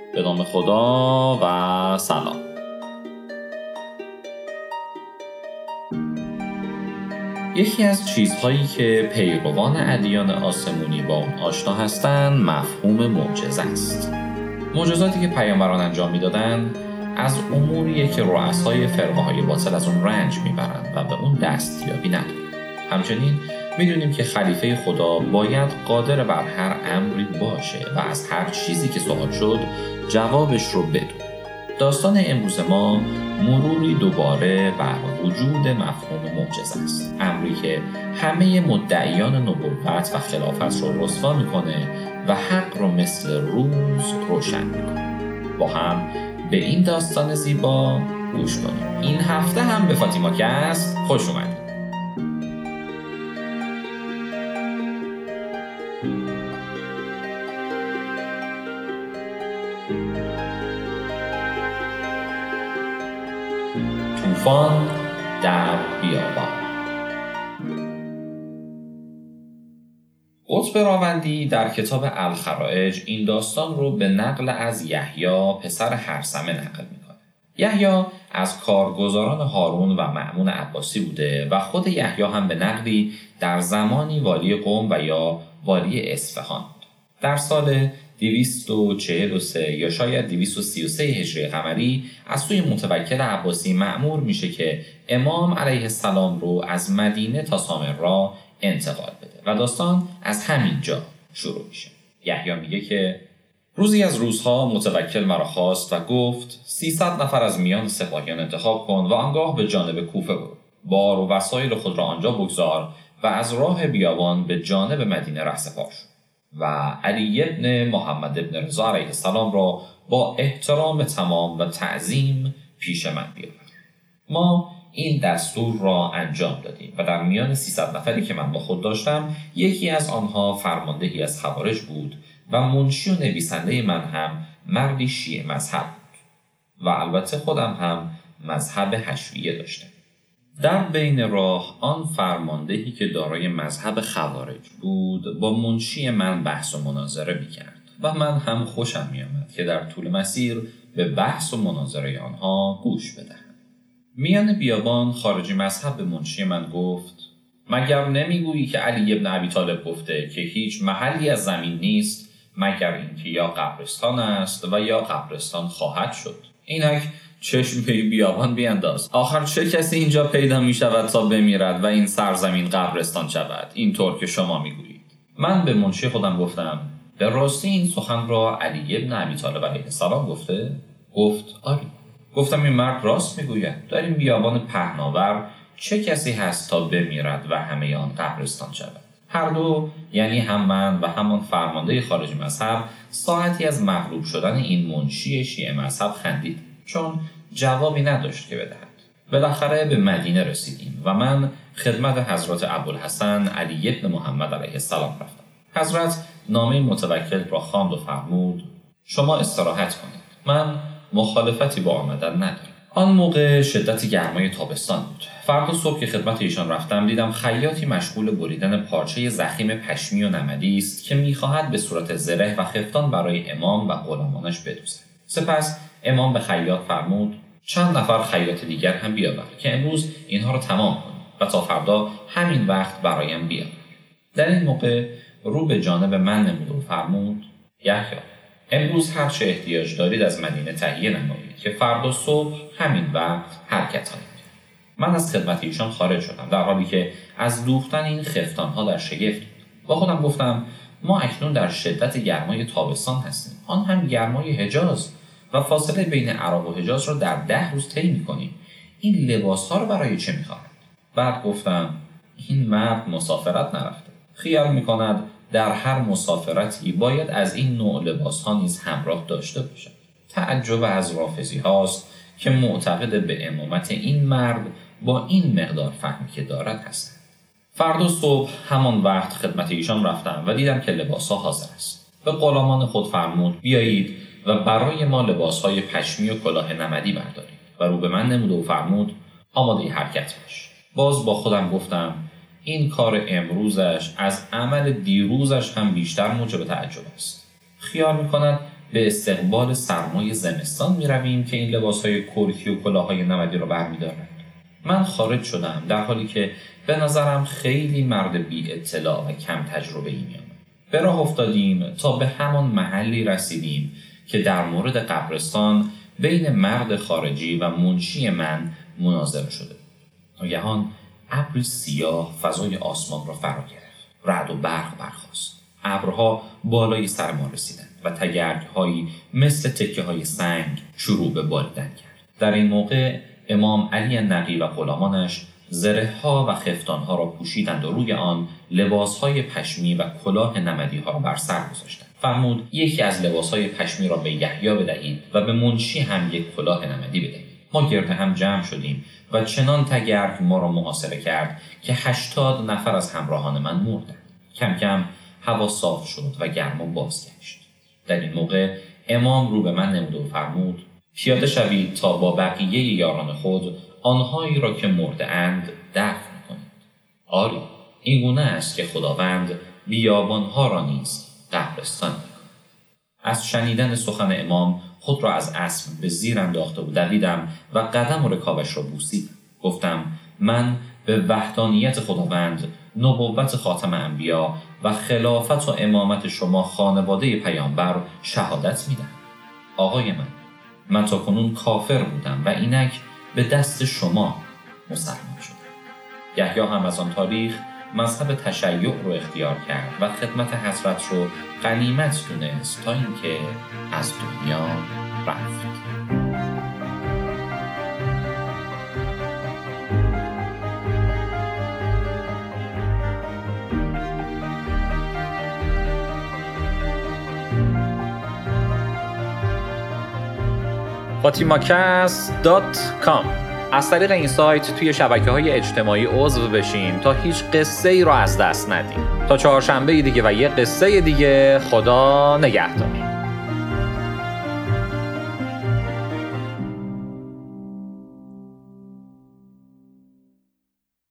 به نام خدا و سلام. یکی از چیزهایی که پیروان ادیان آسمونی با اون آشنا هستند مفهوم معجزه است. معجزاتی که پیامبران انجام میدادند از اموریه که رؤسای فرقه‌های باطل از اون رنج میبرند و به اون دستیابی ندارند. همچنین میدونیم که خلیفه خدا باید قادر بر هر امری باشه و از هر چیزی که سوال شد جوابش رو بدونه. داستان امروز ما مروری دوباره بر وجود مفهوم معجزه است، امری که همه مدعیان نبوت و خلافت رو رسوا میکنه و حق رو مثل روز روشن میکنه. با هم به این داستان زیبا گوش کنیم. این هفته هم به فاطیما کست خوش اومدید. طوفان در بیابان. قطب راوندی در کتاب الخرائج این داستان رو به نقل از یحیی پسر هرثمه نقل میکنه. یحیی از کارگزاران هارون و مأمون عباسی بوده و خود یحیی هم به نقلی در زمانی والی قم و یا والی اصفهان بود. در سال 243 یا شاید 233 هجری قمری از سوی متوکل عباسی مأمور میشه که امام علیه السلام رو از مدینه تا سامرا انتقال بده و داستان از همین جا شروع میشه. یحیی میگه که روزی از روزها متوکل مرا خواست و گفت 300 نفر از میان سپاهیان انتخاب کن و آنگاه به جانب کوفه برو. بار و وسایل خود را آنجا بگذار و از راه بیابان به جانب مدینه رهسپار شو و علی ابن محمد ابن رضا علیه السلام را با احترام تمام و تعظیم پیش من بیاور. ما این دستور را انجام دادیم و در میان 300 نفری که من با خود داشتم یکی از آنها فرماندهی از خوارج بود و منشی و نویسنده من هم مردی شیعه مذهب بود و البته خودم هم مذهب حشویه داشتم. در بین راه آن فرماندهی که دارای مذهب خوارج بود با منشی من بحث و مناظره می‌کرد و من هم خوشم می‌آمد که در طول مسیر به بحث و مناظره آنها گوش بدهم. میان بیابان خارجی مذهب به منشی من گفت مگر نمیگویی که علی ابن ابی طالب گفته که هیچ محلی از زمین نیست مگر اینکه یا قبرستان است و یا قبرستان خواهد شد. اینک چشم به بیابان بینداز. آخر چه کسی اینجا پیدا می شود تا بمیرد و این سرزمین قبرستان شود اینطور که شما می گویید؟ من به منشی خودم گفتم به راستی این سخن را علی ابن ابی طالب علیه السلام گفته؟ گفت آری. گفتم این مرد راست می گوید. در این بیابان پهناور چه کسی هست تا بمیرد و همه آن قبرستان شود؟ هر دو یعنی هم من و همان فرمانده خارجی مذهب ساعتی از مغلوب شدن این منشی شیعه مذهب خندید چون جوابی نداشت که بدهد. بالاخره به مدینه رسیدیم و من خدمت حضرت ابوالحسن علی ابن محمد علیه السلام رفتم. حضرت نامه متوکل را خواند و فرمود شما استراحت کنید. من مخالفتی با آمدن ندارم. آن موقع شدت گرمای تابستان بود. فردا صبح که خدمت ایشان رفتم دیدم خیاطی مشغول بریدن پارچه ضخیم پشمی و نمدی است که می‌خواهد به صورت زره و خفتان برای امام و غلامانش بدوزد. سپس امام به خیاط فرمود چند نفر خیاط دیگر هم بیاور که امروز اینها را تمام کن و تا فردا همین وقت برایم بیاور. در این موقع رو به جانب من نمود و فرمود یحیی امروز هر چه احتیاج دارید از مدینه تهیه نمایید که فردا صبح همین وقت حرکت کنید. من از خدمت ایشان خارج شدم در حالی که از دوختن این خفتانها در شگفت بود. با خودم گفتم ما اکنون در شدت گرمای تابستان هستیم، آن هم گرمای حجاز و فاصله بین عراق و حجاز را در 10 روز طی می‌کنیم. این لباس‌ها رو برای چه می‌خواهد؟ بعد گفتم این مرد مسافرت نرفته. خیال می‌کند در هر مسافرتی باید از این نوع لباس‌ها نیز همراه داشته باشد. تعجب از رافضی هاست که معتقد به امامت این مرد با این مقدار فهمی که دارد هستند. فردا صبح همان وقت خدمت ایشان رفتم و دیدم که لباس‌ها حاضر است. به غلامان خود فرمود بیایید و برای ما لباس‌های پشمی و کلاه نمدی بردارید و رو به من نمود و فرمود آماده حرکت باش. باز با خودم گفتم این کار امروزش از عمل دیروزش هم بیشتر موجب تعجب است. خیال می‌کند به استقبال سرمای زمستان می رویم که این لباسهای کرکی و کلاههای نمدی را برمی‌دارند. من خارج شدم در حالی که به نظرم خیلی مرد بی اطلاع و کم تجربه ای می آمد. به راه افتادیم تا به همان محلی رسیدیم که در مورد قبرستان بین مرد خارجی و منشی من مناظره شده. ناگهان ابری سیاه فضای آسمان را فرا گرفت. رعد و برق برخاست. ابرها بالای سر ما رسیدند و تگرگ‌هایی مثل تکه‌های سنگ شروع به باریدن کرد. در این موقع امام علی نقی و غلامانش زره‌ها و خفتان‌ها را پوشیدند و روی آن لباس‌های پشمی و کلاه نمدی‌ها را بر سر گذاشتند. فرمود یکی از لباس‌های پشمی را به یحیی بدهید و به منشی هم یک کلاه نمدی بدهید. ما گرد هم جمع شدیم و چنان تگرگ ما را محاصره کرد که 80 نفر از همراهان من مردند. کم کم هوا صاف شد و گرما بازگشت. در این موقع امام رو به من نمود و فرمود پیاده شوید تا با بقیه یاران خود آنهایی را که مرده اند دفن کنید. آری این گونه است که خداوند بیابانها را نیز قبرستان می‌کند. از شنیدن سخن امام خود را از اسب به زیر انداخته و دویدم و قدم و رکابش را بوسیدم. گفتم من به وحدانیت خداوند، نبوت خاتم انبیا و خلافت و امامت شما خانواده پیامبر شهادت میدم. آقای من تاکنون کافر بودم و اینک به دست شما مسلمان شدم. یحیی هم از آن تاریخ مذهب تشیع رو اختیار کرد و خدمت حضرت رو غنیمت دونست تا اینکه از دنیا رفت. fatimacast.com. از طریق این سایت توی شبکه‌های اجتماعی عضو بشین تا هیچ قصه‌ای رو از دست ندین. تا چهارشنبه دیگه و یه قصه دیگه، خدا نگهدار.